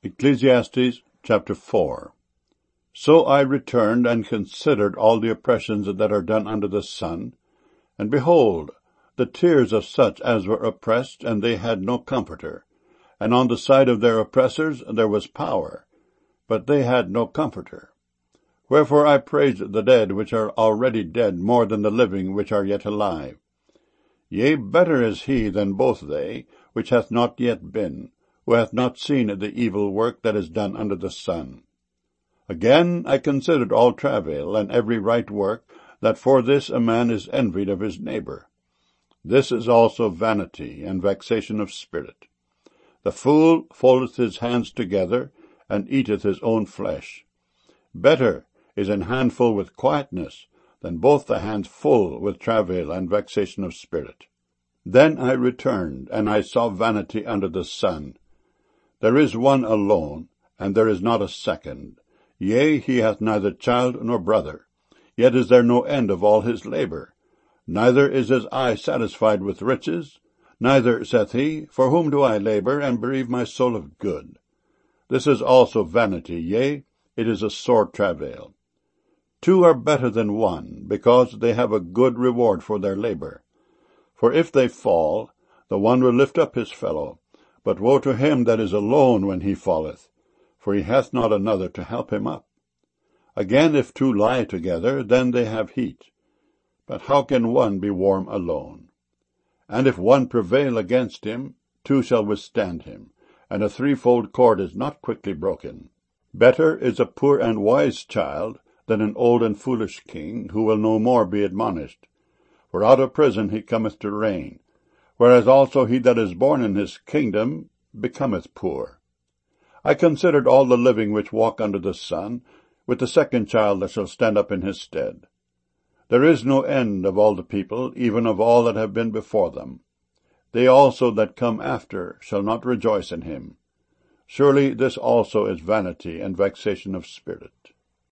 Ecclesiastes chapter 4. So I returned and considered all the oppressions that are done under the sun, and behold, the tears of such as were oppressed, and they had no comforter. And on the side of their oppressors there was power, but they had no comforter. Wherefore I praised the dead which are already dead more than the living which are yet alive. Yea, better is he than both they, which hath not yet been, who hath not seen the evil work that is done under the sun. Again I considered all travail, and every right work, that for this a man is envied of his neighbor. This is also vanity and vexation of spirit. The fool foldeth his hands together, and eateth his own flesh. Better is an handful with quietness, than both the hands full with travail and vexation of spirit. Then I returned, and I saw vanity under the sun. There is one alone, and there is not a second. Yea, he hath neither child nor brother. Yet is there no end of all his labor. Neither is his eye satisfied with riches. Neither saith he, For whom do I labor, and bereave my soul of good? This is also vanity, yea, it is a sore travail. Two are better than one, because they have a good reward for their labor. For if they fall, the one will lift up his fellow. But woe to him that is alone when he falleth, for he hath not another to help him up. Again, if two lie together, then they have heat. But how can one be warm alone? And if one prevail against him, two shall withstand him, and a threefold cord is not quickly broken. Better is a poor and wise child than an old and foolish king, who will no more be admonished. For out of prison he cometh to reign, whereas also he that is born in his kingdom becometh poor. I considered all the living which walk under the sun, with the second child that shall stand up in his stead. There is no end of all the people, even of all that have been before them. They also that come after shall not rejoice in him. Surely this also is vanity and vexation of spirit.